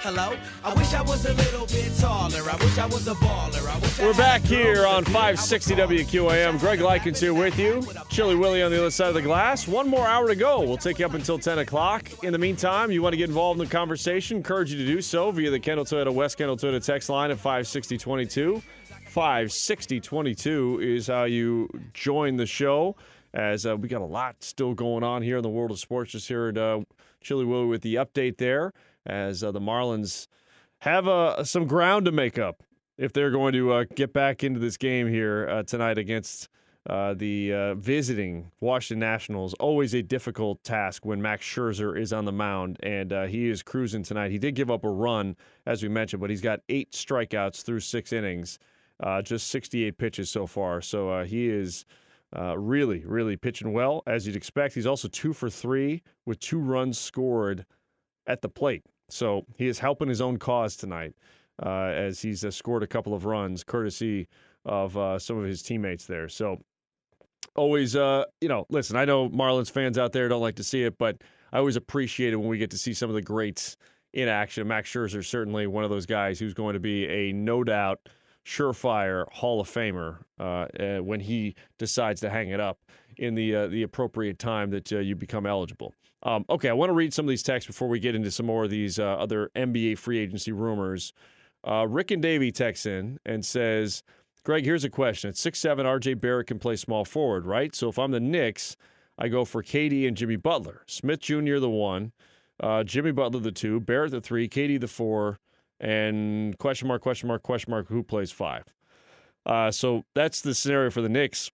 hello. I wish I was a little bit taller. I wish I was a baller. We're back here on 560 WQAM. Greg Likens here with you. Chili Willie on the other side of the glass. One more hour to go. We'll take you up until 10 o'clock. In the meantime, you want to get involved in the conversation, encourage you to do so via the Kendall Toyota West Kendall Toyota text line at 56022. 56022 is how you join the show, as we got a lot still going on here in the world of sports. Just here at Chili Willie with the update there, as the Marlins have some ground to make up if they're going to get back into this game here tonight against the visiting Washington Nationals. Always a difficult task when Max Scherzer is on the mound, and he is cruising tonight. He did give up a run, as we mentioned, but he's got 8 strikeouts through 6 innings, just 68 pitches so far. So he is really, really pitching well, as you'd expect. He's also 2 for 3 with 2 runs scored at the plate. So he is helping his own cause tonight, as he's scored a couple of runs courtesy of some of his teammates there. So always, listen, I know Marlins fans out there don't like to see it, but I always appreciate it when we get to see some of the greats in action. Max Scherzer is certainly one of those guys who's going to be a no doubt surefire Hall of Famer when he decides to hang it up in the appropriate time that you become eligible. Okay, I want to read some of these texts before we get into some more of these other NBA free agency rumors. Rick and Davey texts in and says, Greg, here's a question. At 6'7", R.J. Barrett can play small forward, right? So if I'm the Knicks, I go for KD and Jimmy Butler. Smith Jr. the 1, Jimmy Butler the 2, Barrett the 3, KD the 4, and question mark, who plays 5. So that's the scenario for the Knicks.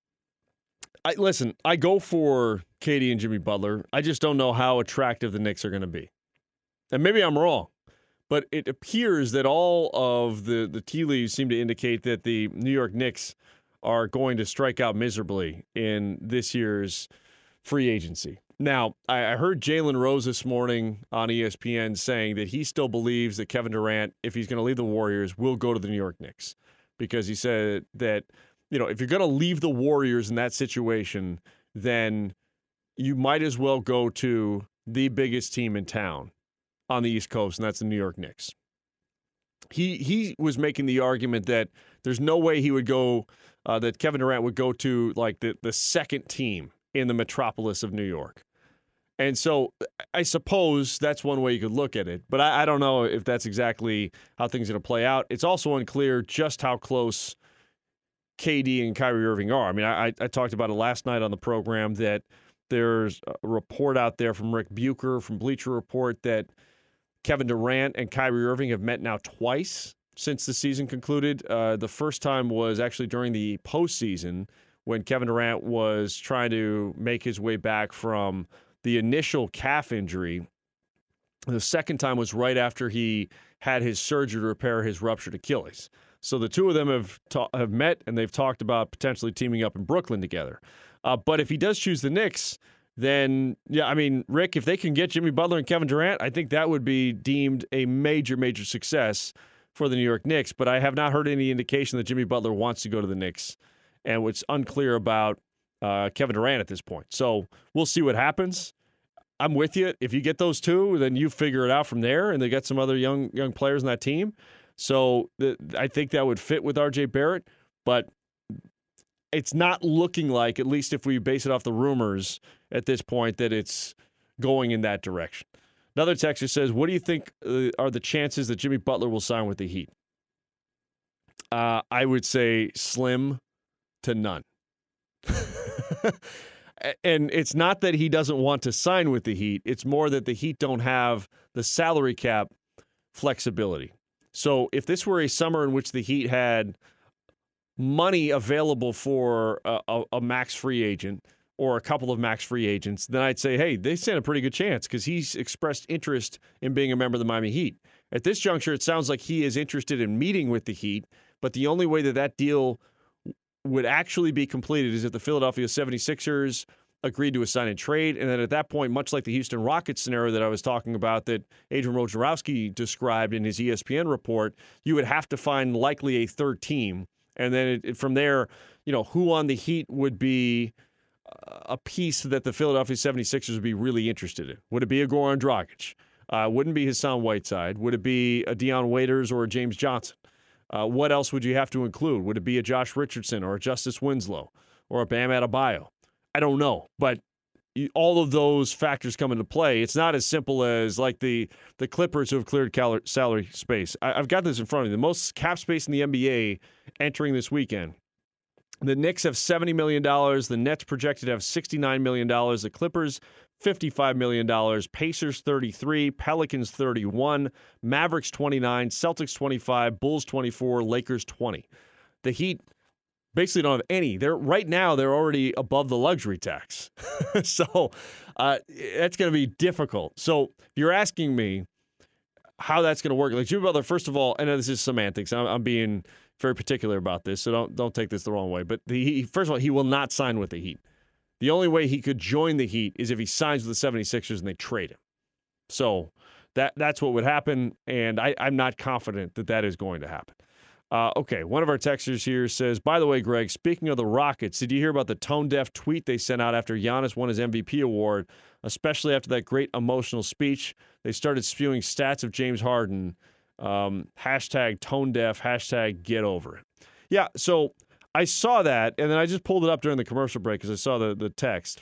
I go for KD and Jimmy Butler. I just don't know how attractive the Knicks are going to be. And maybe I'm wrong, but it appears that all of the tea leaves seem to indicate that the New York Knicks are going to strike out miserably in this year's free agency. Now, I heard Jalen Rose this morning on ESPN saying that he still believes that Kevin Durant, if he's going to leave the Warriors, will go to the New York Knicks, because he said that, if you're going to leave the Warriors in that situation, then you might as well go to the biggest team in town on the East Coast, and that's the New York Knicks. He was making the argument that there's no way he would go, that Kevin Durant would go to like the second team in the metropolis of New York. And so I suppose that's one way you could look at it, but I don't know if that's exactly how things are going to play out. It's also unclear just how close KD and Kyrie Irving are. I mean, I talked about it last night on the program that there's a report out there from Rick Bucher from Bleacher Report that Kevin Durant and Kyrie Irving have met now twice since the season concluded. The first time was actually during the postseason when Kevin Durant was trying to make his way back from the initial calf injury. The second time was right after he had his surgery to repair his ruptured Achilles. So the two of them have met, and they've talked about potentially teaming up in Brooklyn together. But if he does choose the Knicks, then, yeah, I mean, Rick, if they can get Jimmy Butler and Kevin Durant, I think that would be deemed a major, major success for the New York Knicks. But I have not heard any indication that Jimmy Butler wants to go to the Knicks, and it's unclear about Kevin Durant at this point. So we'll see what happens. I'm with you. If you get those two, then you figure it out from there, and they got some other young players on that team. So I think that would fit with R.J. Barrett, but it's not looking like, at least if we base it off the rumors at this point, that it's going in that direction. Another texter says, what do you think are the chances that Jimmy Butler will sign with the Heat? I would say slim to none. And it's not that he doesn't want to sign with the Heat. It's more that the Heat don't have the salary cap flexibility. So if this were a summer in which the Heat had money available for a max free agent or a couple of max free agents, then I'd say, hey, they stand a pretty good chance because he's expressed interest in being a member of the Miami Heat. At this juncture, it sounds like he is interested in meeting with the Heat, but the only way that deal would actually be completed is if the Philadelphia 76ers agreed to a sign and trade. And then at that point, much like the Houston Rockets scenario that I was talking about that Adrian Wojnarowski described in his ESPN report, you would have to find likely a third team. And then from there, who on the Heat would be a piece that the Philadelphia 76ers would be really interested in? Would it be a Goran Dragic? Wouldn't be Hassan Whiteside. Would it be a Deion Waiters or a James Johnson? What else would you have to include? Would it be a Josh Richardson or a Justice Winslow or a Bam Adebayo? I don't know, but all of those factors come into play. It's not as simple as like the Clippers who have cleared salary space. I've got this in front of me. The most cap space in the NBA entering this weekend. The Knicks have $70 million. The Nets projected to have $69 million. The Clippers, $55 million. Pacers, $33. Pelicans, $31. Mavericks, $29. Celtics, $25. Bulls, $24. Lakers, $20. The Heat basically don't have any. Right now, they're already above the luxury tax. So that's going to be difficult. So if you're asking me how that's going to work, like Jimmy Butler, first of all, I know this is semantics. I'm being very particular about this, so don't take this the wrong way. But first of all, he will not sign with the Heat. The only way he could join the Heat is if he signs with the 76ers and they trade him. So that's what would happen, and I'm not confident that is going to happen. Okay, one of our texters here says, by the way, Greg, speaking of the Rockets, did you hear about the tone-deaf tweet they sent out after Giannis won his MVP award, especially after that great emotional speech? They started spewing stats of James Harden, hashtag tone-deaf, hashtag get over it. Yeah, so I saw that, and then I just pulled it up during the commercial break because I saw the text.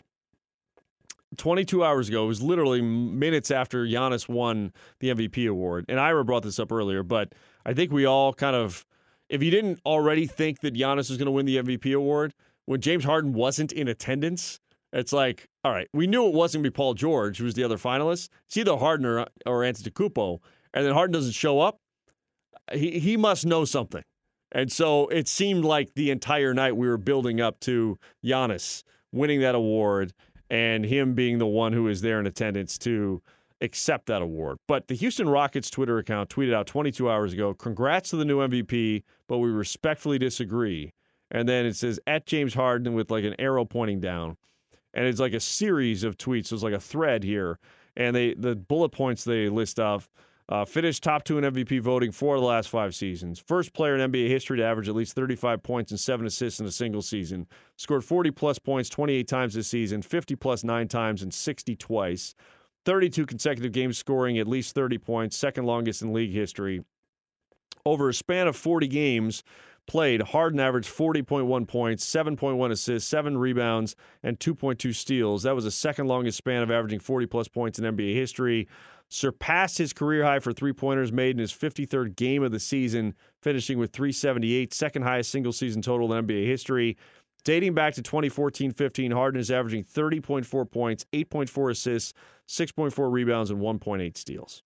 22 hours ago, it was literally minutes after Giannis won the MVP award, and Ira brought this up earlier, but I think we all kind of, if you didn't already think that Giannis was going to win the MVP award, when James Harden wasn't in attendance, it's like, all right, we knew it wasn't going to be Paul George, who was the other finalist. It's either Harden or Antetokounmpo, and then Harden doesn't show up. He must know something. And so it seemed like the entire night we were building up to Giannis winning that award and him being the one who was there in attendance to accept that award. But the Houston Rockets Twitter account tweeted out 22 hours ago, congrats to the new MVP, but we respectfully disagree. And then it says, at James Harden with like an arrow pointing down. And it's like a series of tweets. So it's like a thread here. And the bullet points they list off, finished top 2 in MVP voting 4 of the last 5 seasons. First player in NBA history to average at least 35 points and 7 assists in a single season. Scored 40-plus points 28 times this season, 50-plus 9 times, and 60 twice. 32 consecutive games scoring at least 30 points, second longest in league history. Over a span of 40 games played, Harden averaged 40.1 points, 7.1 assists, 7 rebounds, and 2.2 steals. That was the second longest span of averaging 40-plus points in NBA history. Surpassed his career high for three-pointers made in his 53rd game of the season, finishing with 378, second highest single-season total in NBA history. Dating back to 2014-15, Harden is averaging 30.4 points, 8.4 assists, 6.4 rebounds, and 1.8 steals.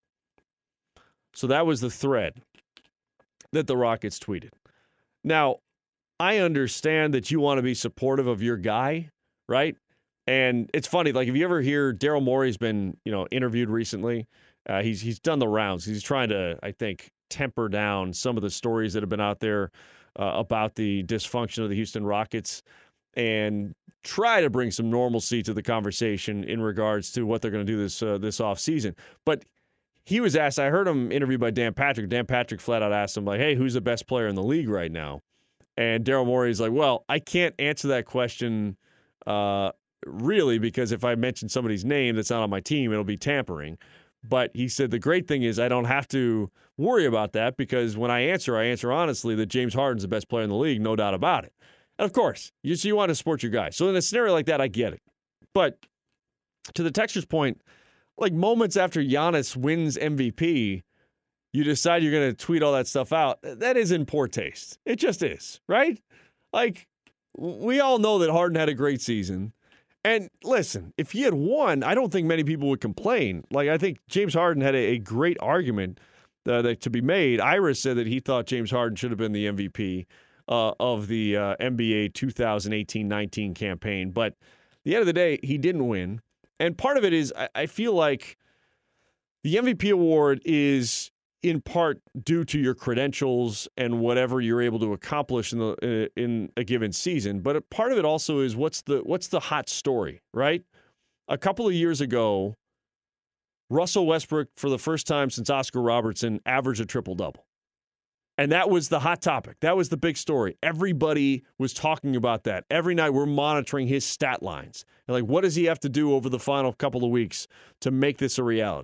So that was the thread that the Rockets tweeted. Now, I understand that you want to be supportive of your guy, right? And it's funny, like if you ever hear Daryl Morey's been, interviewed recently, he's done the rounds. He's trying to, I think, temper down some of the stories that have been out there about the dysfunction of the Houston Rockets and try to bring some normalcy to the conversation in regards to what they're going to do this offseason. But he was asked, I heard him interviewed by Dan Patrick. Dan Patrick flat out asked him, like, hey, who's the best player in the league right now? And Daryl Morey's like, well, I can't answer that question really, because if I mention somebody's name that's not on my team, it'll be tampering. But he said the great thing is I don't have to worry about that because when I answer honestly that James Harden's the best player in the league, no doubt about it. And of course, you want to support your guy. So in a scenario like that, I get it. But to the texter's point, like moments after Giannis wins MVP, you decide you're going to tweet all that stuff out. That is in poor taste. It just is, right? Like, we all know that Harden had a great season. And listen, if he had won, I don't think many people would complain. Like, I think James Harden had a great argument to be made. Ira said that he thought James Harden should have been the MVP of the NBA 2018-19 campaign. But at the end of the day, he didn't win. And part of it is I feel like the MVP award is in part due to your credentials and whatever you're able to accomplish in a given season. But part of it also is what's the hot story, right? A couple of years ago, Russell Westbrook, for the first time since Oscar Robertson, averaged a triple-double. And that was the hot topic. That was the big story. Everybody was talking about that. Every night we're monitoring his stat lines. And like, what does he have to do over the final couple of weeks to make this a reality?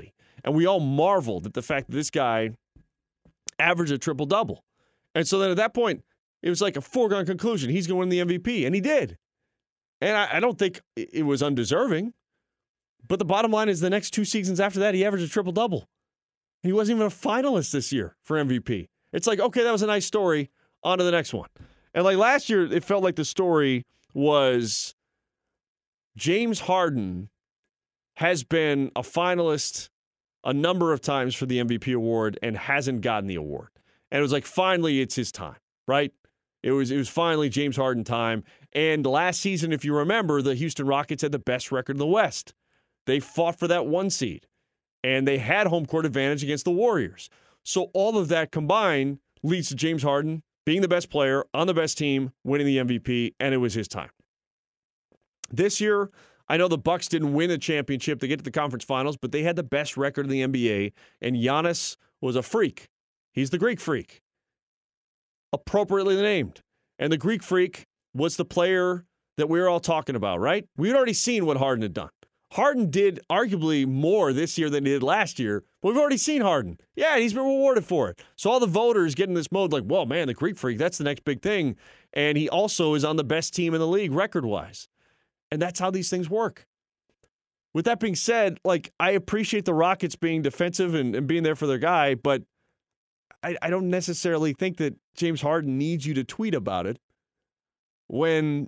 And we all marveled at the fact that this guy averaged a triple-double. And so then at that point, it was like a foregone conclusion. He's going to win the MVP, and he did. And I don't think it was undeserving. But the bottom line is the next 2 seasons after that, he averaged a triple-double. He wasn't even a finalist this year for MVP. It's like, okay, that was a nice story. On to the next one. And like last year, it felt like the story was James Harden has been a finalist a number of times for the MVP award and hasn't gotten the award. And it was like, finally, it's his time, right? It was finally James Harden time. And last season, if you remember, the Houston Rockets had the best record in the West. They fought for that 1 seed, and they had home court advantage against the Warriors. So all of that combined leads to James Harden being the best player on the best team, winning the MVP, and it was his time. This year, I know the Bucks didn't win a championship to get to the conference finals, but they had the best record in the NBA, and Giannis was a freak. He's the Greek freak, appropriately named. And the Greek freak was the player that we were all talking about, right? We had already seen what Harden had done. Harden did arguably more this year than he did last year, but we've already seen Harden. Yeah, he's been rewarded for it. So all the voters get in this mode like, whoa, man, the Greek freak, that's the next big thing. And he also is on the best team in the league record-wise. And that's how these things work. With that being said, like, I appreciate the Rockets being defensive and being there for their guy, but I don't necessarily think that James Harden needs you to tweet about it when,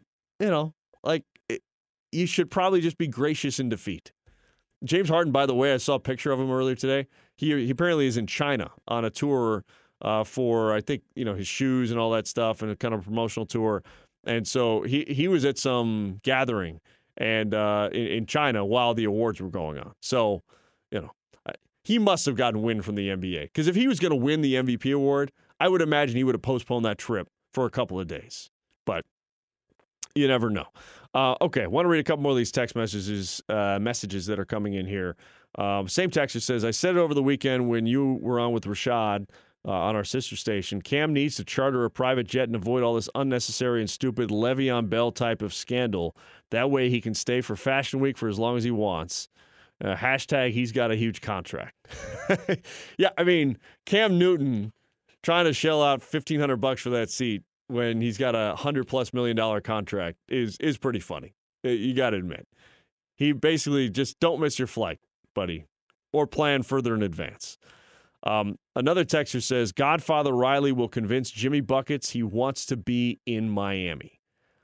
you should probably just be gracious in defeat. James Harden, by the way, I saw a picture of him earlier today. He apparently is in China on a tour for, I think, his shoes and all that stuff, and a kind of promotional tour. And so he was at some gathering and in China while the awards were going on. So, he must have gotten wind from the NBA. Because if he was going to win the MVP award, I would imagine he would have postponed that trip for a couple of days. But you never know. Okay, I want to read a couple more of these text messages that are coming in here. Same texter says, I said it over the weekend when you were on with Rashad on our sister station. Cam needs to charter a private jet and avoid all this unnecessary and stupid Le'Veon Bell type of scandal. That way he can stay for Fashion Week for as long as he wants. Hashtag he's got a huge contract. Yeah, I mean, Cam Newton trying to shell out $1,500 for that seat when he's got a $100+ million contract is pretty funny. You got to admit. He basically just don't miss your flight, buddy, or plan further in advance. Another texter says, Godfather Riley will convince Jimmy Buckets he wants to be in Miami.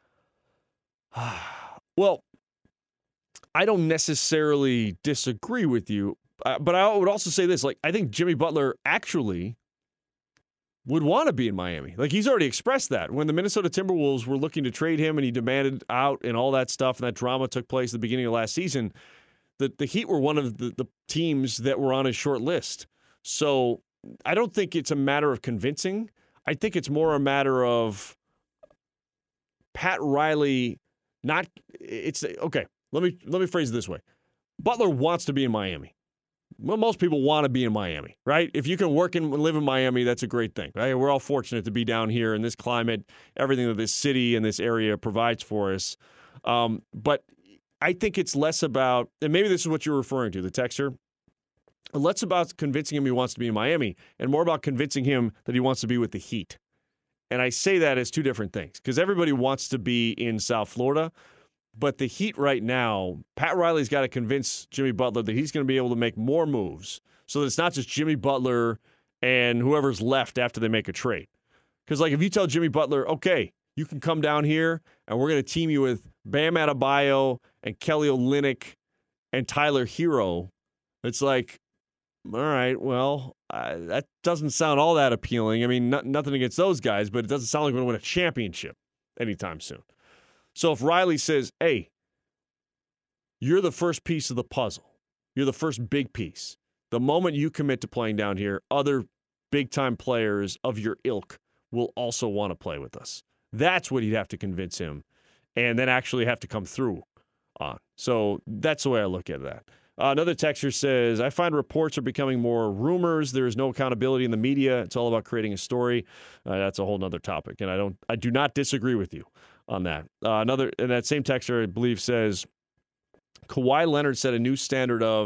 Well, I don't necessarily disagree with you, but I would also say this. I think Jimmy Butler actually would want to be in Miami. He's already expressed that. When the Minnesota Timberwolves were looking to trade him and he demanded out and all that stuff, and that drama took place at the beginning of last season, the Heat were one of the teams that were on his short list. So I don't think it's a matter of convincing. I think it's more a matter of Pat Riley okay, let me phrase it this way. Butler wants to be in Miami. Well, most people want to be in Miami, right? If you can work and live in Miami, that's a great thing, right? We're all fortunate to be down here in this climate, everything that this city and this area provides for us. But I think it's less about, and maybe this is what you're referring to, the texter, less about convincing him he wants to be in Miami and more about convincing him that he wants to be with the Heat. And I say that as two different things because everybody wants to be in South Florida. But the Heat right now, Pat Riley's got to convince Jimmy Butler that he's going to be able to make more moves so that it's not just Jimmy Butler and whoever's left after they make a trade. Because, if you tell Jimmy Butler, okay, you can come down here and we're going to team you with Bam Adebayo and Kelly Olynyk and Tyler Hero, it's like, all right, well, that doesn't sound all that appealing. I mean, nothing against those guys, but it doesn't sound like we're going to win a championship anytime soon. So if Riley says, hey, you're the first piece of the puzzle, you're the first big piece, the moment you commit to playing down here, other big-time players of your ilk will also want to play with us. That's what he'd have to convince him and then actually have to come through on. So that's the way I look at that. Another texter says, I find reports are becoming more rumors. There is no accountability in the media. It's all about creating a story. That's a whole nother topic, and I do not disagree with you on that. And that same texter, I believe, says, Kawhi Leonard set a new standard of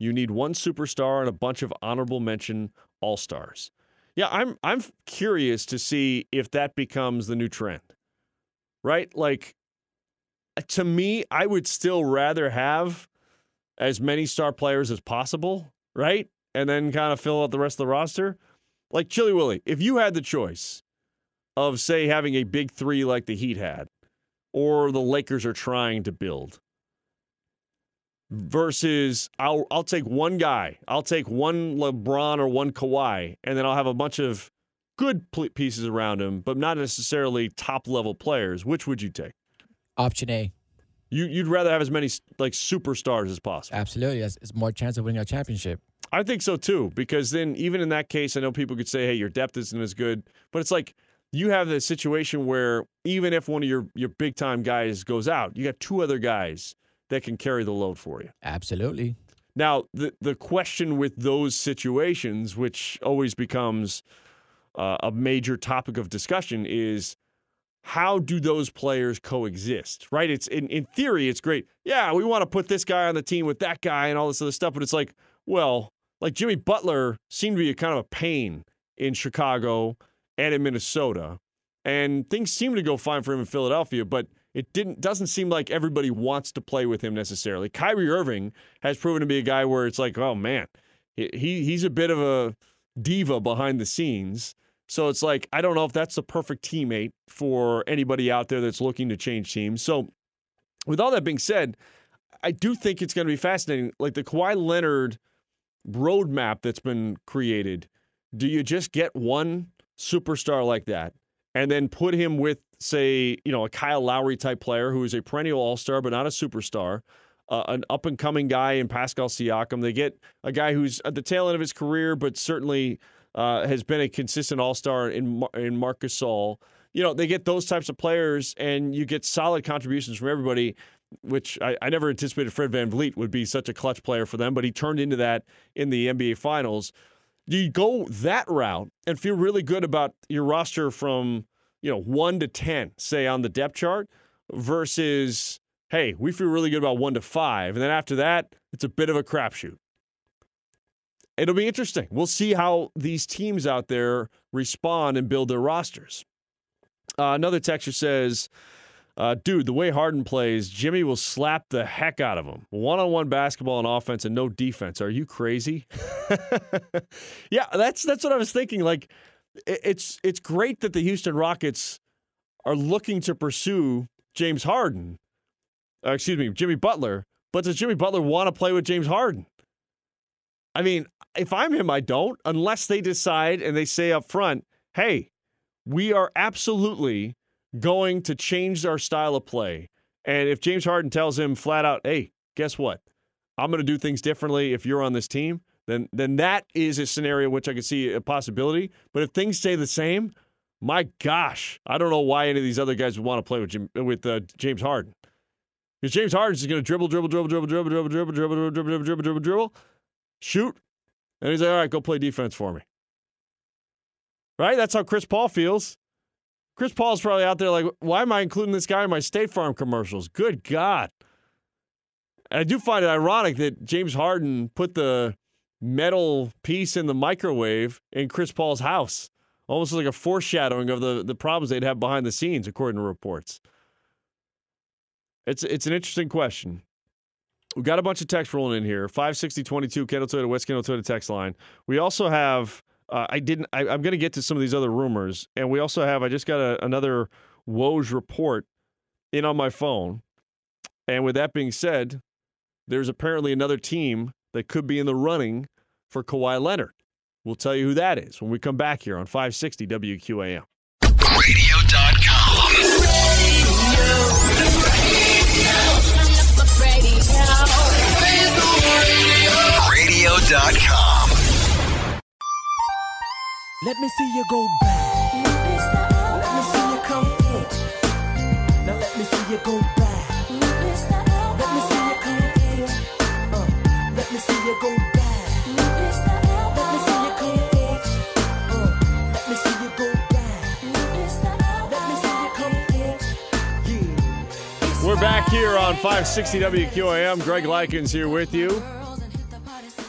You need one superstar and a bunch of honorable mention all-stars. Yeah, I'm curious to see if that becomes the new trend. Right? Like, to me, I would still rather have as many star players as possible, right? And then kind of fill out the rest of the roster. Like Chili Willy, if you had the choice of, say, having a big three like the Heat had, or the Lakers are trying to build, versus I'll take one guy. I'll take one LeBron or one Kawhi, and then I'll have a bunch of good pieces around him, but not necessarily top-level players. Which would you take? Option A. You'd rather have as many like superstars as possible. Absolutely. It's more chance of winning a championship. I think so, too, because then even in that case, I know people could say, hey, your depth isn't as good, but it's like you have the situation where even if one of your big-time guys goes out, you got two other guys that can carry the load for you. Absolutely. Now, the question with those situations, which always becomes a major topic of discussion, is how do those players coexist, right? It's in theory, it's great. Yeah, we want to put this guy on the team with that guy and all this other stuff, but it's like, well, like Jimmy Butler seemed to be a kind of a pain in Chicago and in Minnesota, and things seem to go fine for him in Philadelphia, but it doesn't seem like everybody wants to play with him necessarily. Kyrie Irving has proven to be a guy where it's like, oh man, he's a bit of a diva behind the scenes. So it's like, I don't know if that's the perfect teammate for anybody out there that's looking to change teams. So with all that being said, I do think it's going to be fascinating. Like the Kawhi Leonard roadmap that's been created, do you just get one superstar like that and then put him with, say, a Kyle Lowry type player who is a perennial all-star but not a superstar, an up-and-coming guy in Pascal Siakam? They get a guy who's at the tail end of his career but certainly has been a consistent all-star in Marc Gasol. They get those types of players, and you get solid contributions from everybody, which I never anticipated Fred VanVleet would be such a clutch player for them, but he turned into that in the NBA Finals. Do you go that route and feel really good about your roster from 1 to 10, say, on the depth chart, versus, hey, we feel really good about 1 to 5, and then after that, it's a bit of a crapshoot? It'll be interesting. We'll see how these teams out there respond and build their rosters. Another texter says, dude, the way Harden plays, Jimmy will slap the heck out of him. One-on-one basketball and offense and no defense. Are you crazy? Yeah, that's what I was thinking. Like, it's great that the Houston Rockets are looking to pursue Jimmy Butler, but does Jimmy Butler want to play with James Harden? I mean, if I'm him, I don't, unless they decide and they say up front, hey, we are absolutely going to change our style of play. And if James Harden tells him flat out, hey, guess what? I'm going to do things differently if you're on this team, then that is a scenario which I could see a possibility. But if things stay the same, my gosh, I don't know why any of these other guys would want to play with James Harden. Because James Harden's just going to dribble, shoot, and he's like, all right, go play defense for me. Right? That's how Chris Paul feels. Chris Paul's probably out there like, why am I including this guy in my State Farm commercials? Good God. And I do find it ironic that James Harden put the metal piece in the microwave in Chris Paul's house. Almost like a foreshadowing of the problems they'd have behind the scenes, according to reports. It's an interesting question. We've got a bunch of text rolling in here. 560-22, Kendall Toyota, West Kendall Toyota text line. We also have, I'm going to get to some of these other rumors, and we also have, I just got another Woj report in on my phone. And with that being said, there's apparently another team that could be in the running for Kawhi Leonard. We'll tell you who that is when we come back here on 560 WQAM. Radio.com. Radio.com. Let me see you go back. Let me see you come forward. Now let me see you go back. Let me see you come forward. Let me see you go back. Let me see you come forward. Let me see you go back. Let me see you come forward. Yeah. We're back here on 560 WQAM. Greg Likens here with you.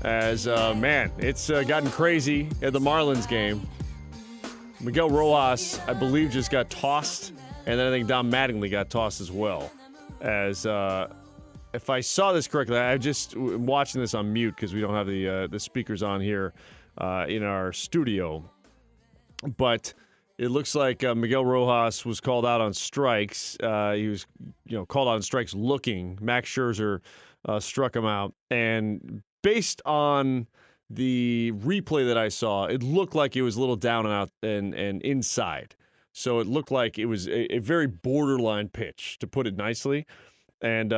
As, man, it's gotten crazy at the Marlins game. Miguel Rojas, I believe, just got tossed, and then I think Don Mattingly got tossed as well. As, if I saw this correctly, I'm just watching this on mute because we don't have the speakers on here in our studio. But it looks like Miguel Rojas was called out on strikes. He was, called out on strikes looking. Max Scherzer struck him out, and based on the replay that I saw, it looked like it was a little down and out and inside. So it looked like it was a very borderline pitch, to put it nicely. And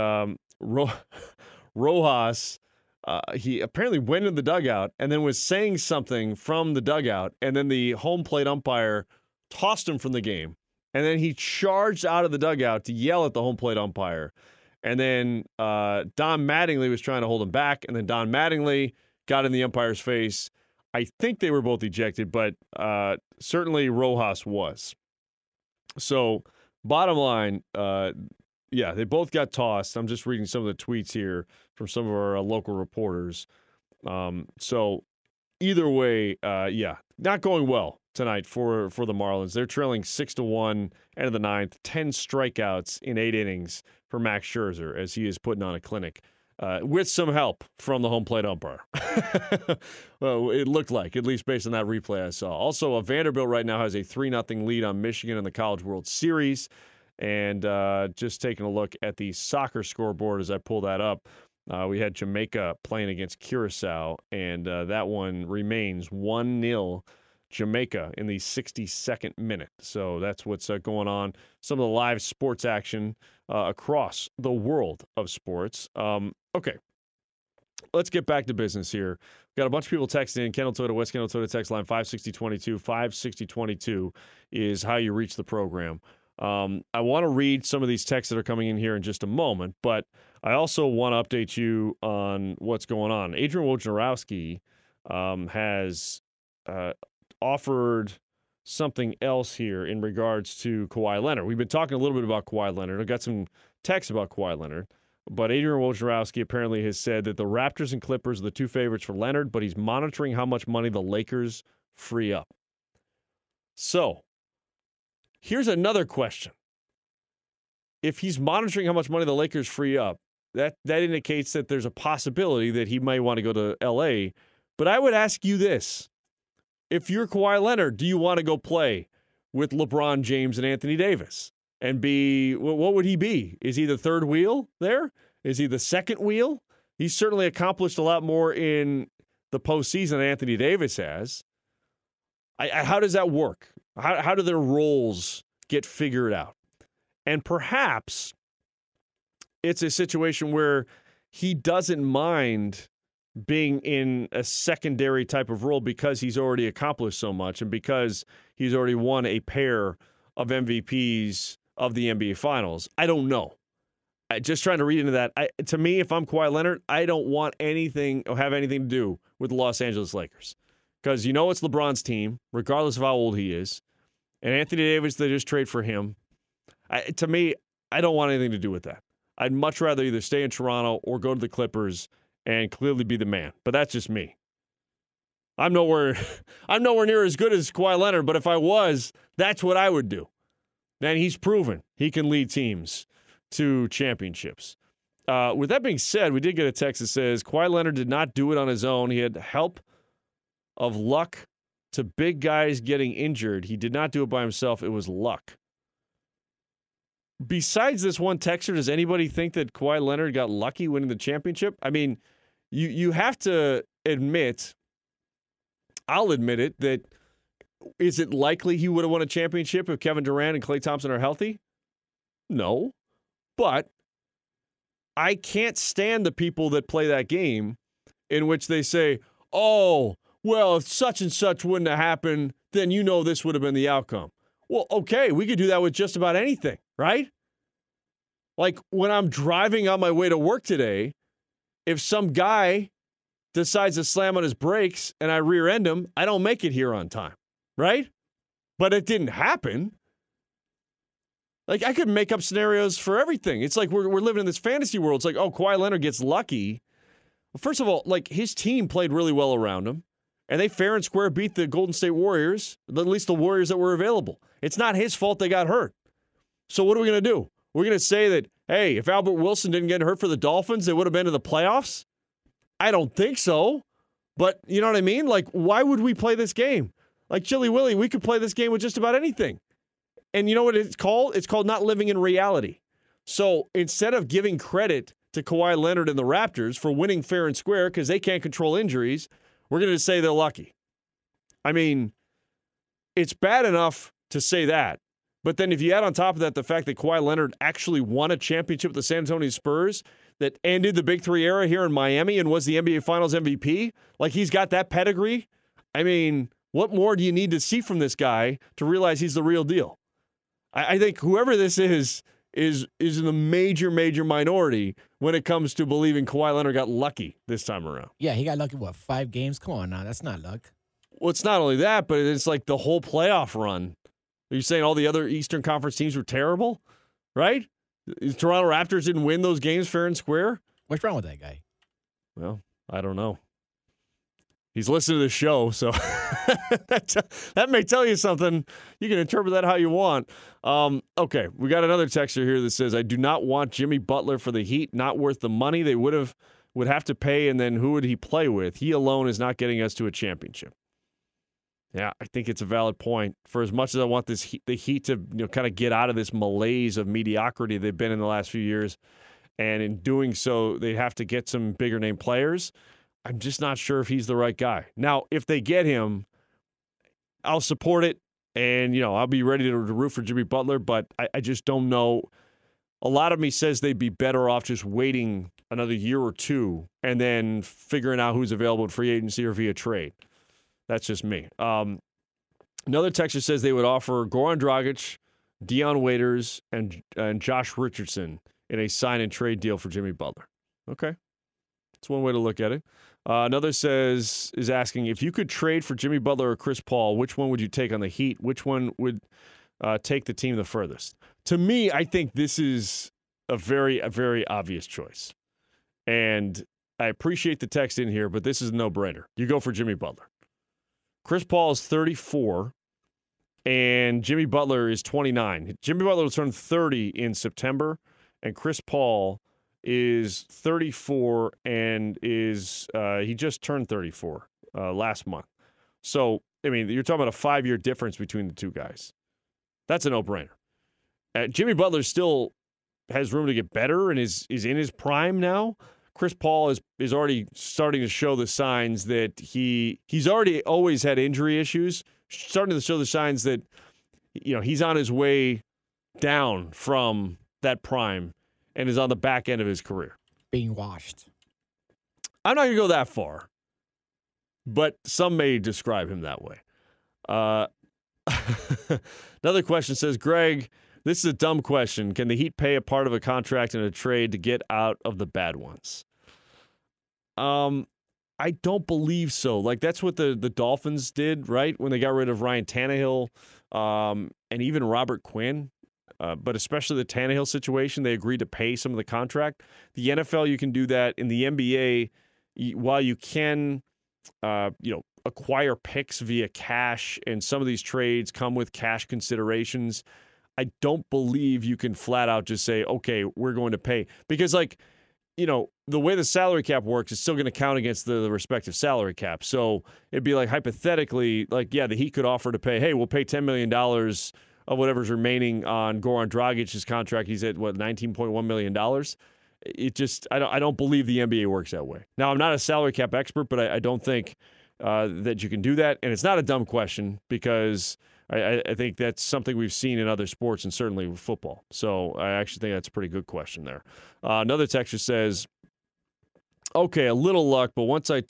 Rojas, he apparently went in the dugout and then was saying something from the dugout, and then the home plate umpire tossed him from the game. And then he charged out of the dugout to yell at the home plate umpire. And then Don Mattingly was trying to hold him back, and then Don Mattingly got in the umpire's face. I think they were both ejected, but certainly Rojas was. So, bottom line, they both got tossed. I'm just reading some of the tweets here from some of our local reporters. So, either way, not going well tonight for the Marlins. They're trailing 6-1, end of the ninth, 10 strikeouts in 8 innings for Max Scherzer as he is putting on a clinic with some help from the home plate umpire. Well, it looked like, at least based on that replay I saw. Also, Vanderbilt right now has a 3-0 lead on Michigan in the College World Series. And just taking a look at the soccer scoreboard as I pull that up, we had Jamaica playing against Curacao, and that one remains 1-0 Jamaica in the 62nd minute. So that's what's going on. Some of the live sports action across the world of sports. Okay, let's get back to business here. We've got a bunch of people texting in. Kendall Toyota, West Kendall Toyota text line 56022. 56022 is how you reach the program. I want to read some of these texts that are coming in here in just a moment, but I also want to update you on what's going on. Adrian Wojnarowski has offered something else here in regards to Kawhi Leonard. We've been talking a little bit about Kawhi Leonard. I got some texts about Kawhi Leonard, but Adrian Wojnarowski apparently has said that the Raptors and Clippers are the two favorites for Leonard, but he's monitoring how much money the Lakers free up. So, here's another question. If he's monitoring how much money the Lakers free up, that indicates that there's a possibility that he might want to go to L.A., but I would ask you this. If you're Kawhi Leonard, do you want to go play with LeBron James and Anthony Davis? And what would he be? Is he the third wheel there? Is he the second wheel? He's certainly accomplished a lot more in the postseason than Anthony Davis has. How does that work? How do their roles get figured out? And perhaps it's a situation where he doesn't mind being in a secondary type of role because he's already accomplished so much and because he's already won a pair of MVPs of the NBA Finals. I don't know. Just trying to read into that. To me, if I'm Kawhi Leonard, I don't want anything or have anything to do with the Los Angeles Lakers because it's LeBron's team, regardless of how old he is. And Anthony Davis, they just trade for him. To me, I don't want anything to do with that. I'd much rather either stay in Toronto or go to the Clippers and clearly be the man. But that's just me. I'm nowhere near as good as Kawhi Leonard, but if I was, that's what I would do. And he's proven he can lead teams to championships. With that being said, we did get a text that says Kawhi Leonard did not do it on his own. He had help of luck to big guys getting injured. He did not do it by himself. It was luck. Besides this one texter, does anybody think that Kawhi Leonard got lucky winning the championship? I mean, you have to admit, I'll admit it, that is it likely he would have won a championship if Kevin Durant and Klay Thompson are healthy? No. But I can't stand the people that play that game in which they say, oh, well, if such and such wouldn't have happened, then this would have been the outcome. Well, okay, we could do that with just about anything, right? Like when I'm driving on my way to work today, if some guy decides to slam on his brakes and I rear end him, I don't make it here on time, right? But it didn't happen. Like I could make up scenarios for everything. It's like we're living in this fantasy world. It's like, oh, Kawhi Leonard gets lucky. First of all, like his team played really well around him, and they fair and square beat the Golden State Warriors, at least the Warriors that were available. It's not his fault they got hurt. So what are we going to do? We're going to say that, hey, if Albert Wilson didn't get hurt for the Dolphins, they would have been to the playoffs? I don't think so. But you know what I mean? Like, why would we play this game? Like Chili Willy, we could play this game with just about anything. And you know what it's called? It's called not living in reality. So instead of giving credit to Kawhi Leonard and the Raptors for winning fair and square because they can't control injuries, we're going to say they're lucky. I mean, it's bad enough to say that. But then if you add on top of that the fact that Kawhi Leonard actually won a championship with the San Antonio Spurs that ended the Big Three era here in Miami and was the NBA Finals MVP, like he's got that pedigree. I mean, what more do you need to see from this guy to realize he's the real deal? I think whoever this is in the major minority when it comes to believing Kawhi Leonard got lucky this time around. Yeah, he got lucky, 5 games? Come on now, that's not luck. Well, it's not only that, but it's like the whole playoff run. Are you saying all the other Eastern Conference teams were terrible? Right? The Toronto Raptors didn't win those games fair and square? What's wrong with that guy? Well, I don't know. He's listening to the show, so that may tell you something. You can interpret that how you want. Okay, we got another texter here that says, I do not want Jimmy Butler for the Heat. Not worth the money they would have to pay, and then who would he play with? He alone is not getting us to a championship. Yeah, I think it's a valid point. For as much as I want the Heat to kind of get out of this malaise of mediocrity they've been in the last few years, and in doing so, they have to get some bigger name players. I'm just not sure if he's the right guy. Now, if they get him, I'll support it, and I'll be ready to root for Jimmy Butler, but I just don't know. A lot of me says they'd be better off just waiting another year or two and then figuring out who's available in free agency or via trade. That's just me. Another texter says they would offer Goran Dragic, Dion Waiters, and Josh Richardson in a sign and trade deal for Jimmy Butler. Okay. That's one way to look at it. Another is asking, if you could trade for Jimmy Butler or Chris Paul, which one would you take on the Heat? Which one would take the team the furthest? To me, I think this is a very obvious choice. And I appreciate the text in here, but this is a no-brainer. You go for Jimmy Butler. Chris Paul is 34, and Jimmy Butler is 29. Jimmy Butler will turn 30 in September, and Chris Paul is 34 and he just turned 34 last month. So, I mean, you're talking about a 5-year difference between the two guys. That's a no-brainer. Jimmy Butler still has room to get better and is in his prime now. Chris Paul is already starting to show the signs that he's already always had injury issues, starting to show the signs that he's on his way down from that prime and is on the back end of his career. Being washed. I'm not going to go that far, but some may describe him that way. Another question says, Greg, this is a dumb question. Can the Heat pay a part of a contract in a trade to get out of the bad ones? I don't believe so. Like, that's what the Dolphins did, right? When they got rid of Ryan Tannehill and even Robert Quinn. But especially the Tannehill situation, they agreed to pay some of the contract. The NFL, you can do that. In the NBA, while you can, acquire picks via cash, and some of these trades come with cash considerations, I don't believe you can flat out just say, okay, we're going to pay. Because, the way the salary cap works is still going to count against the respective salary cap. So it'd be like, hypothetically, the Heat could offer to pay, hey, we'll pay $10 million of whatever's remaining on Goran Dragic's contract. He's at, $19.1 million? It just, I don't believe the NBA works that way. Now, I'm not a salary cap expert, but I don't think that you can do that. And it's not a dumb question because I think that's something we've seen in other sports and certainly with football. So I actually think that's a pretty good question there. Another texter says, okay, a little luck, but once the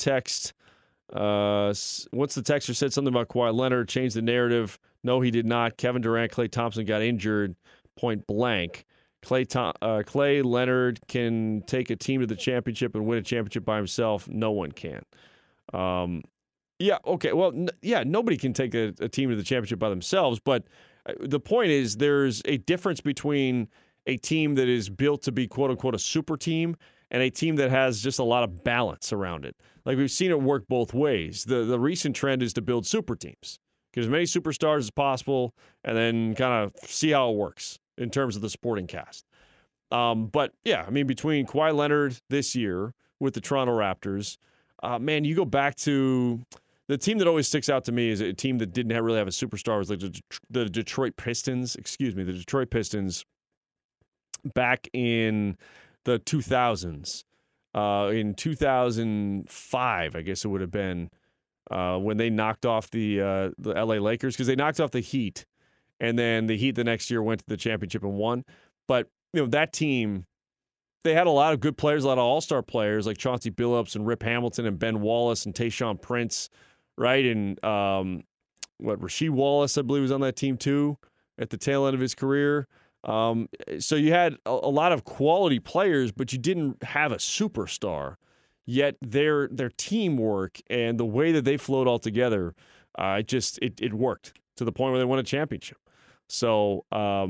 texter said something about Kawhi Leonard, changed the narrative. No, he did not. Kevin Durant, Klay Thompson got injured, point blank. Klay Leonard can take a team to the championship and win a championship by himself. No one can. Yeah, okay. Well, nobody can take a team to the championship by themselves, but the point is there's a difference between a team that is built to be, quote-unquote, a super team and a team that has just a lot of balance around it. Like we've seen it work both ways. The recent trend is to build super teams. Get as many superstars as possible and then kind of see how it works in terms of the supporting cast. But, yeah, I mean, between Kawhi Leonard this year with the Toronto Raptors, man, you go back to the team that always sticks out to me is a team that didn't really have a superstar was like the Detroit Pistons. The Detroit Pistons back in the 2000s. In 2005, I guess it would have been, when they knocked off the LA Lakers, because they knocked off the Heat, and then the Heat the next year went to the championship and won. But that team, they had a lot of good players, a lot of all-star players like Chauncey Billups and Rip Hamilton and Ben Wallace and Tayshaun Prince, right? And Rasheed Wallace, I believe, was on that team too at the tail end of his career. So you had a lot of quality players, but you didn't have a superstar. Yet their teamwork and the way that they flowed all together, it worked to the point where they won a championship. So,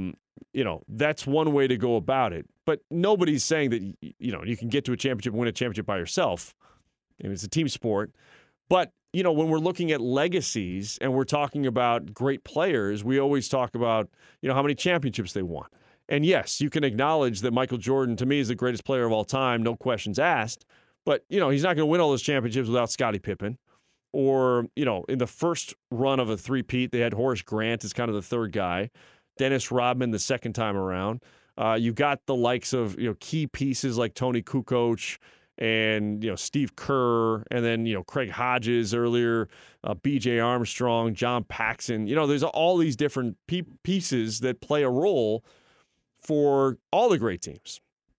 that's one way to go about it. But nobody's saying that, you can get to a championship and win a championship by yourself. It's a team sport. But, when we're looking at legacies and we're talking about great players, we always talk about, how many championships they won. And yes, you can acknowledge that Michael Jordan, to me, is the greatest player of all time, no questions asked. But, he's not going to win all those championships without Scottie Pippen. Or, in the first run of a three-peat, they had Horace Grant as kind of the third guy. Dennis Rodman the second time around. You've got the likes of, key pieces like Tony Kukoc and, Steve Kerr, and then, Craig Hodges earlier, B.J. Armstrong, John Paxson. There's all these different pieces that play a role for all the great teams.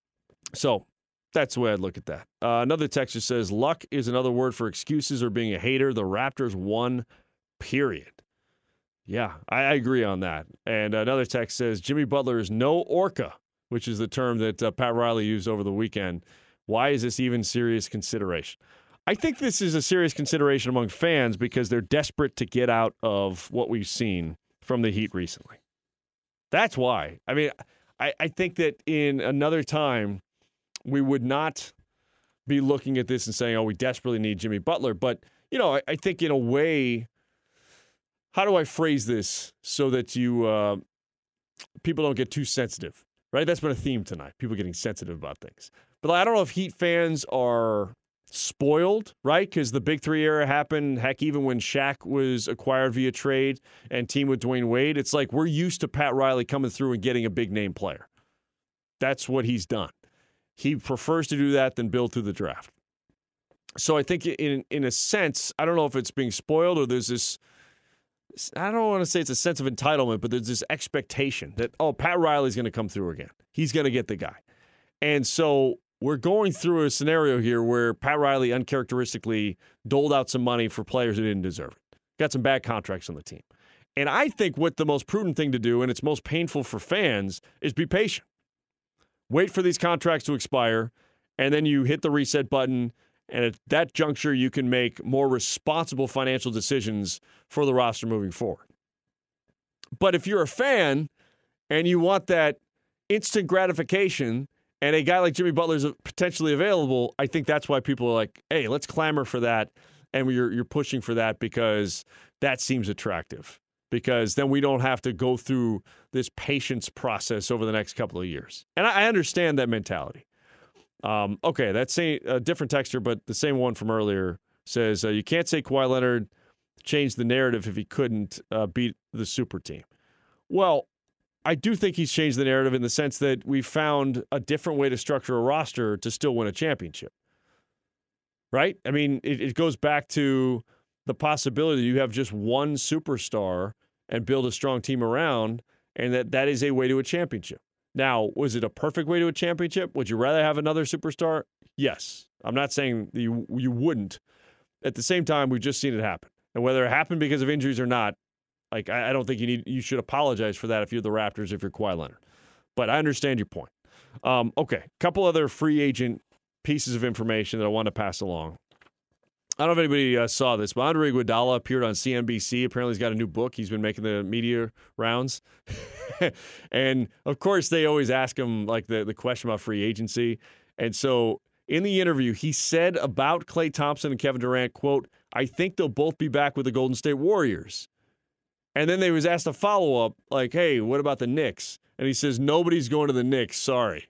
So that's the way I'd look at that. Another texter says, luck is another word for excuses or being a hater. The Raptors won, period. Yeah, I agree on that. And another text says, Jimmy Butler is no orca, which is the term that Pat Riley used over the weekend. Why is this even serious consideration? I think this is a serious consideration among fans because they're desperate to get out of what we've seen from the Heat recently. That's why. I mean, I think that in another time, we would not be looking at this and saying, we desperately need Jimmy Butler. But, I think in a way, how do I phrase this so that people don't get too sensitive, right? That's been a theme tonight, people getting sensitive about things. But I don't know if Heat fans are spoiled, right? Because the Big Three era happened, heck, even when Shaq was acquired via trade and teamed with Dwayne Wade. It's like we're used to Pat Riley coming through and getting a big-name player. That's what he's done. He prefers to do that than build through the draft. So I think in a sense, I don't know if it's being spoiled or there's this, I don't want to say it's a sense of entitlement, but there's this expectation that, Pat Riley's going to come through again. He's going to get the guy. And so we're going through a scenario here where Pat Riley uncharacteristically doled out some money for players who didn't deserve it. Got some bad contracts on the team. And I think what the most prudent thing to do, and it's most painful for fans, is be patient. Wait for these contracts to expire, and then you hit the reset button, and at that juncture, you can make more responsible financial decisions for the roster moving forward. But if you're a fan and you want that instant gratification and a guy like Jimmy Butler is potentially available, I think that's why people are like, hey, let's clamor for that, and you're pushing for that because that seems attractive. Because then we don't have to go through this patience process over the next couple of years. And I understand that mentality. Okay, that's a different texture, but the same one from earlier says, you can't say Kawhi Leonard changed the narrative if he couldn't beat the super team. Well, I do think he's changed the narrative in the sense that we found a different way to structure a roster to still win a championship. Right? I mean, it goes back to the possibility you have just one superstar and build a strong team around, and that is a way to a championship. Now, was it a perfect way to a championship? Would you rather have another superstar? Yes. I'm not saying that you wouldn't. At the same time, we've just seen it happen. And whether it happened because of injuries or not, like I don't think you should apologize for that if you're the Raptors, if you're Kawhi Leonard. But I understand your point. Okay, a couple other free agent pieces of information that I want to pass along. I don't know if anybody saw this, but Andre Iguodala appeared on CNBC. Apparently, he's got a new book. He's been making the media rounds. And, of course, they always ask him, like, the question about free agency. And so In the interview, he said about Klay Thompson and Kevin Durant, quote, "I think they'll both be back with the Golden State Warriors." And then they was asked a follow-up, like, hey, what about the Knicks? And he says, nobody's going to the Knicks, sorry.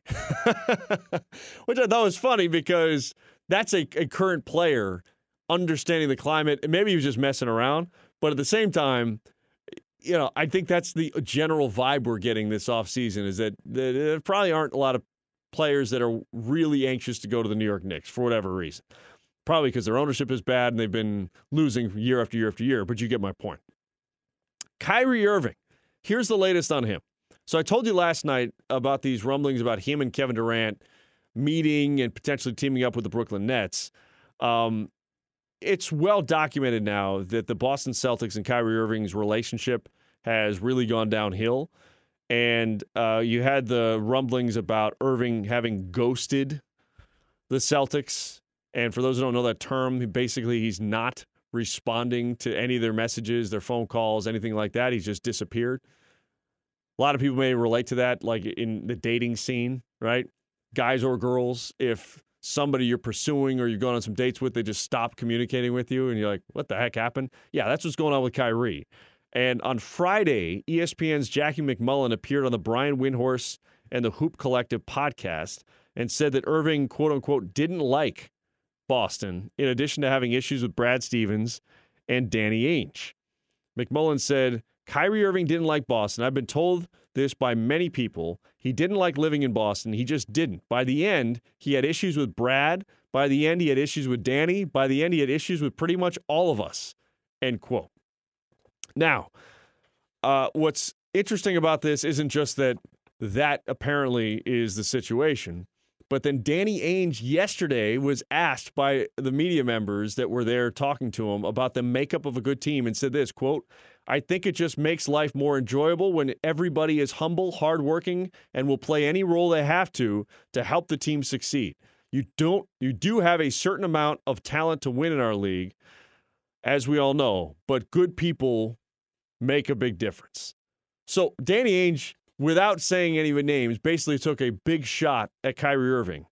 Which I thought was funny because that's a current player understanding the climate. And maybe he was just messing around. But at the same time, I think that's the general vibe we're getting this offseason is that there probably aren't a lot of players that are really anxious to go to the New York Knicks for whatever reason. Probably because their ownership is bad and they've been losing year after year after year. But you get my point. Kyrie Irving, here's the latest on him. So I told you last night about these rumblings about him and Kevin Durant meeting and potentially teaming up with the Brooklyn Nets. It's well documented now that the Boston Celtics and Kyrie Irving's relationship has really gone downhill. And you had the rumblings about Irving having ghosted the Celtics. And for those who don't know that term, basically he's not responding to any of their messages, their phone calls, anything like that. He's just disappeared. A lot of people may relate to that, like in the dating scene, right? Guys or girls, if somebody you're pursuing or you're going on some dates with, they just stop communicating with you and you're like, what the heck happened? Yeah, that's what's going on with Kyrie. And on Friday, ESPN's Jackie McMullen appeared on the Brian Windhorst and the Hoop Collective podcast and said that Irving, quote unquote, didn't like Boston, in addition to having issues with Brad Stevens and Danny Ainge. McMullen said, Kyrie Irving didn't like Boston. I've been told this by many people. He didn't like living in Boston. He just didn't. By the end, he had issues with Brad. By the end, he had issues with Danny. By the end, he had issues with pretty much all of us, end quote. Now, what's interesting about this isn't just that apparently is the situation. But then Danny Ainge yesterday was asked by the media members that were there talking to him about the makeup of a good team and said this, quote, I think it just makes life more enjoyable when everybody is humble, hardworking, and will play any role they have to help the team succeed. You do have a certain amount of talent to win in our league, as we all know, but good people make a big difference. So Danny Ainge, without saying any names, basically took a big shot at Kyrie Irving.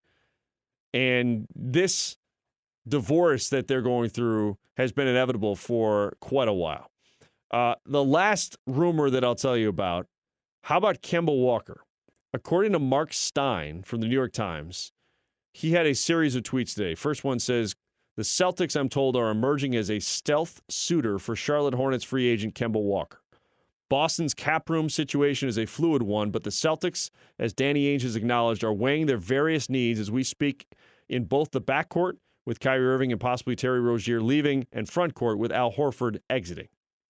And this divorce that they're going through has been inevitable for quite a while. The last rumor that I'll tell you about, how about Kemba Walker? According to Mark Stein from the New York Times, he had a series of tweets today. First one says, the Celtics, I'm told, are emerging as a stealth suitor for Charlotte Hornets free agent Kemba Walker. Boston's cap room situation is a fluid one, but the Celtics, as Danny Ainge has acknowledged, are weighing their various needs as we speak in both the backcourt with Kyrie Irving and possibly Terry Rozier leaving and front court with Al Horford exiting.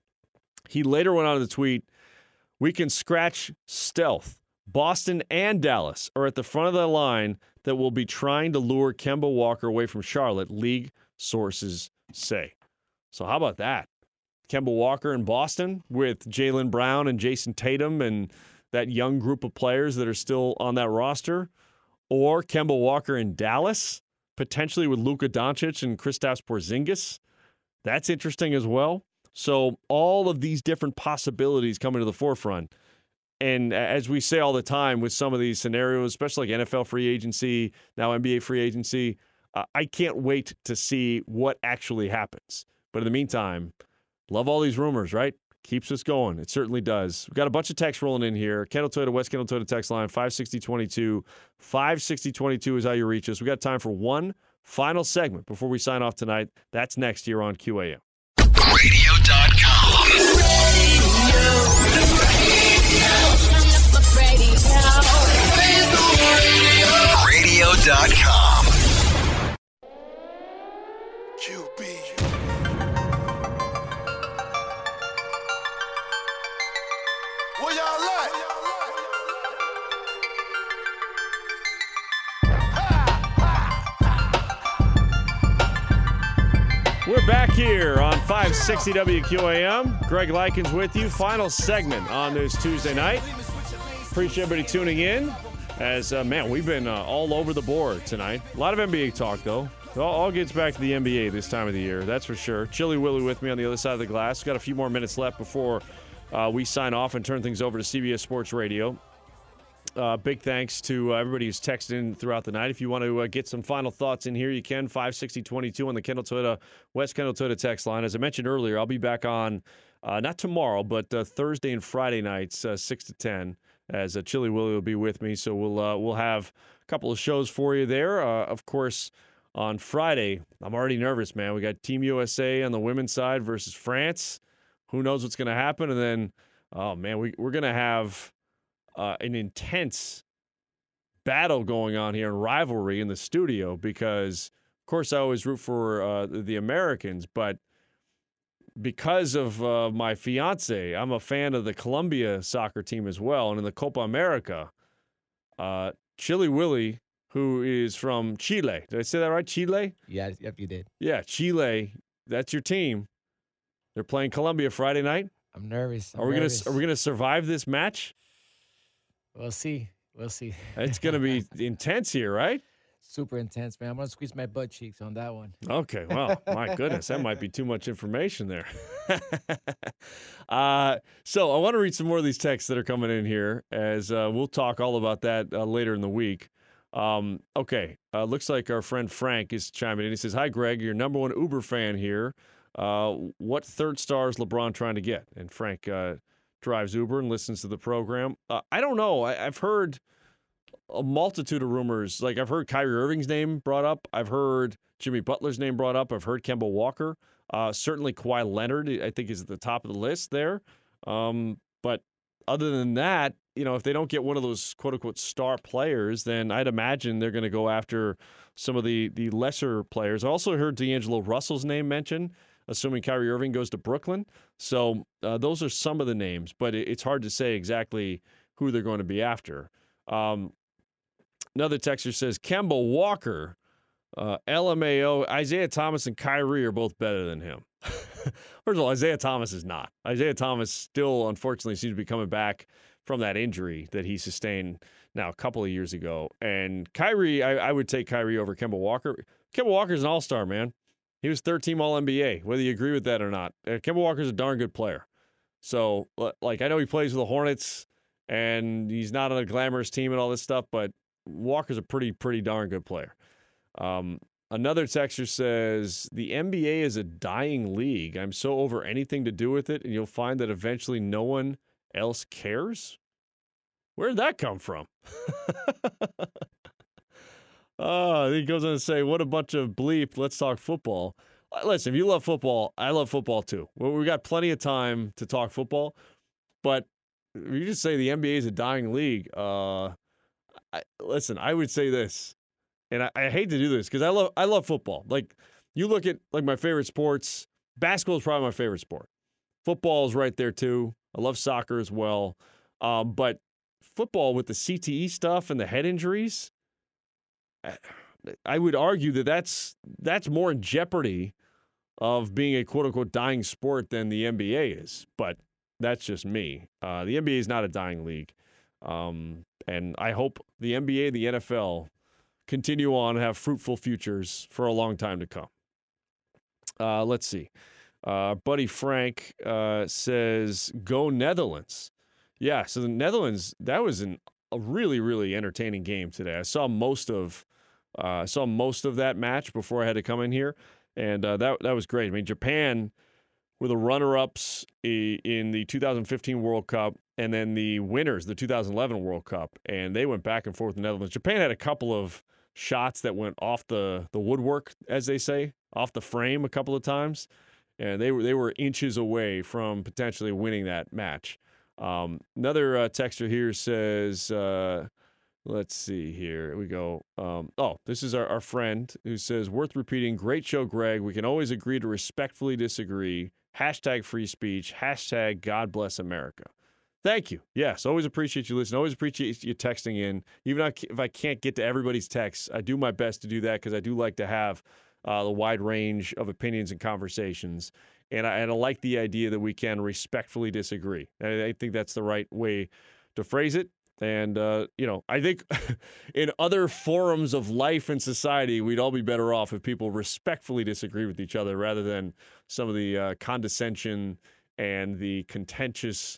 He later went on to tweet, we can scratch stealth. Boston and Dallas are at the front of the line that will be trying to lure Kemba Walker away from Charlotte, league sources say. So how about that? Kemba Walker in Boston with Jaylen Brown and Jason Tatum and that young group of players that are still on that roster, or Kemba Walker in Dallas, potentially with Luka Doncic and Kristaps Porzingis. That's interesting as well. So all of these different possibilities coming to the forefront. And as we say all the time with some of these scenarios, especially like NFL free agency, now NBA free agency, I can't wait to see what actually happens. But in the meantime, love all these rumors, right? Keeps us going. It certainly does. We've got a bunch of texts rolling in here. Kendall Toyota, West Kendall Toyota text line, 56022. 56022 is how you reach us. We got time for one final segment before we sign off tonight. That's next here on QAM. Radio.com. Radio.com. QB. What y'all like? We're back here on 560 WQAM. Greg Likens with you. Final segment on this Tuesday night. Appreciate everybody tuning in. As, man, we've been all over the board tonight. A lot of NBA talk, though. It all gets back to the NBA this time of the year, that's for sure. Chili Willy with me on the other side of the glass. Got a few more minutes left before we sign off and turn things over to CBS Sports Radio. Big thanks to everybody who's texted in throughout the night. If you want to get some final thoughts in here, you can. 56022 on the Kendall Toyota, West Kendall Toyota text line. As I mentioned earlier, I'll be back on, not tomorrow, but Thursday and Friday nights, 6 to 10, as Chili Willie will be with me. So we'll have a couple of shows for you there. Of course, on Friday, I'm already nervous, man. We got Team USA on the women's side versus France. Who knows what's going to happen? And then, oh, man, we're going to have an intense battle going on here and rivalry in the studio because, of course, I always root for the Americans, but because of my fiance, I'm a fan of the Colombia soccer team as well. And in the Copa America, Chili Willie, who is from Chile. Did I say that right? Chile? Yeah, yep, you did. Yeah, Chile. That's your team. They're playing Colombia Friday night. I'm nervous. Are we gonna survive this match? We'll see. We'll see. It's gonna be intense here, right? Super intense, man. I'm gonna squeeze my butt cheeks on that one. Okay, well, my goodness, that might be too much information there. So I want to read some more of these texts that are coming in here, as we'll talk all about that later in the week. Okay, looks like our friend Frank is chiming in. He says, "Hi, Greg, your number one Uber fan here. What third star is LeBron trying to get?" And Frank drives Uber and listens to the program. I don't know. I've heard a multitude of rumors. Like, I've heard Kyrie Irving's name brought up. I've heard Jimmy Butler's name brought up. I've heard Kemba Walker. Certainly Kawhi Leonard, I think, is at the top of the list there. But other than that, you know, if they don't get one of those quote-unquote star players, then I'd imagine they're going to go after some of the lesser players. I also heard D'Angelo Russell's name mentioned, assuming Kyrie Irving goes to Brooklyn. So those are some of the names, but it's hard to say exactly who they're going to be after. Another texter says, Kemba Walker, LMAO, Isaiah Thomas and Kyrie are both better than him. First of all, Isaiah Thomas is not. Isaiah Thomas still, unfortunately, seems to be coming back from that injury that he sustained now a couple of years ago. And Kyrie, I would take Kyrie over Kemba Walker. Kemba Walker's an all-star, man. He was third-team All-NBA, whether you agree with that or not. Kemba Walker's a darn good player. So, like, I know he plays with the Hornets, and he's not on a glamorous team and all this stuff, but Walker's a pretty darn good player. Another texter says, the NBA is a dying league. I'm so over anything to do with it, and you'll find that eventually no one else cares? Where'd that come from? He goes on to say, what a bunch of bleep. Let's talk football. Listen, if you love football, I love football too. Well, we've got plenty of time to talk football, but if you just say the NBA is a dying league, listen, I would say this, and I hate to do this because I love football. Like, you look at like my favorite sports, basketball is probably my favorite sport. Football is right there too. I love soccer as well. But football with the CTE stuff and the head injuries, I would argue that that's more in jeopardy of being a quote-unquote dying sport than the NBA is. But that's just me. The NBA is not a dying league. And I hope the NBA, the NFL, continue on and have fruitful futures for a long time to come. Let's see. Buddy Frank says, go Netherlands. Yeah, so the Netherlands, that was a really, really entertaining game today. I saw most of that match before I had to come in here, and that was great. I mean, Japan were the runner-ups in the 2015 World Cup, and then the winners, the 2011 World Cup, and they went back and forth with the Netherlands. Japan had a couple of shots that went off the woodwork, as they say, off the frame a couple of times, and they were inches away from potentially winning that match. Another texter here says, let's see, here we go. This is our friend who says, worth repeating, great show, Greg. We can always agree to respectfully disagree. # free speech. # God bless America. Thank you. Yes, always appreciate you listening. Always appreciate you texting in. Even if I can't get to everybody's texts, I do my best to do that because I do like to have the wide range of opinions and conversations. And I like the idea that we can respectfully disagree. And I think that's the right way to phrase it. And, I think in other forums of life and society, we'd all be better off if people respectfully disagree with each other rather than some of the condescension and the contentiousness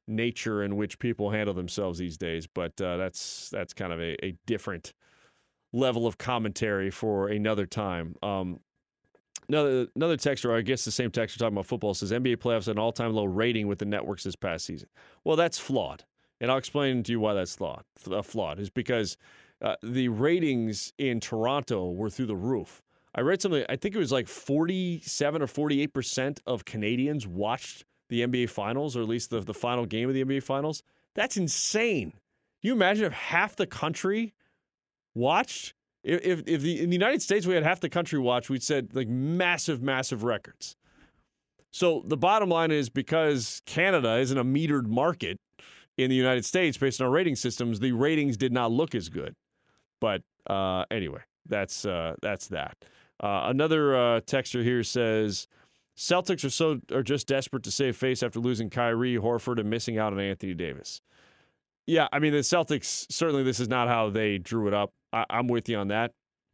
nature in which people handle themselves these days. But that's kind of a different level of commentary for another time. Another texter, I guess the same texter talking about football, says NBA playoffs had an all-time low rating with the networks this past season. Well, that's flawed, and I'll explain to you why that's flawed. Flawed is because the ratings in Toronto were through the roof. I read something, I think it was like 47 or 48% of Canadians watched the NBA Finals, or at least the final game of the NBA Finals. That's insane. Can you imagine if half the country watched? If in the United States we had half the country watch, we'd set like massive records. So the bottom line is, because Canada isn't a metered market in the United States based on our rating systems, the ratings did not look as good. But anyway, that's that. Another texter here says Celtics are just desperate to save face after losing Kyrie, Horford, and missing out on Anthony Davis. Yeah, I mean, the Celtics, certainly this is not how they drew it up. I'm with you on that.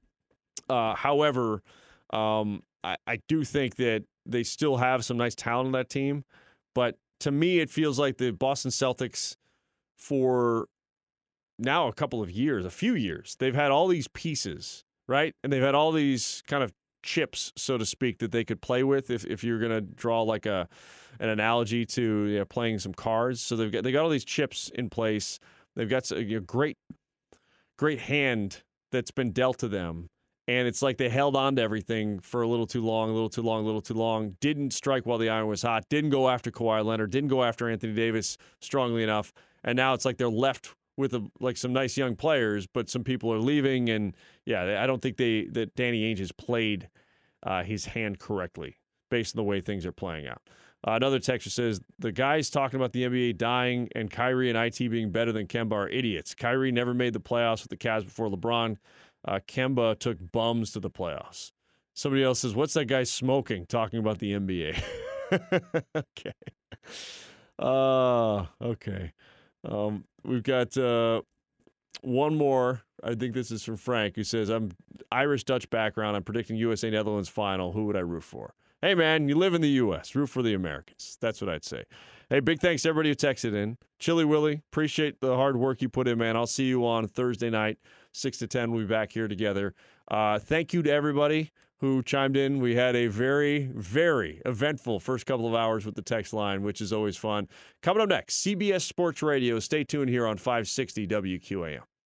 However, I do think that they still have some nice talent on that team. But to me, it feels like the Boston Celtics, for now a few years, they've had all these pieces, right? And they've had all these kind of chips, so to speak, that they could play with if you're going to draw like an analogy to playing some cards. So they got all these chips in place. They've got a great hand that's been dealt to them. And it's like they held on to everything for a little too long. Didn't strike while the iron was hot. Didn't go after Kawhi Leonard. Didn't go after Anthony Davis strongly enough. And now it's like they're left with some nice young players, but some people are leaving. And yeah, I don't think that Danny Ainge has played his hand correctly based on the way things are playing out. Another texter says, the guys talking about the NBA dying and Kyrie and IT being better than Kemba are idiots. Kyrie never made the playoffs with the Cavs before LeBron. Kemba took bums to the playoffs. Somebody else says, what's that guy smoking talking about the NBA? Okay. We've got one more. I think this is from Frank, who says, I'm Irish-Dutch background. I'm predicting USA-Netherlands final. Who would I root for? Hey, man, you live in the U.S. Root for the Americans. That's what I'd say. Hey, big thanks to everybody who texted in. Chili Willie, appreciate the hard work you put in, man. I'll see you on Thursday night, 6 to 10. We'll be back here together. Thank you to everybody who chimed in. We had a very, very eventful first couple of hours with the text line, which is always fun. Coming up next, CBS Sports Radio. Stay tuned here on 560 WQAM.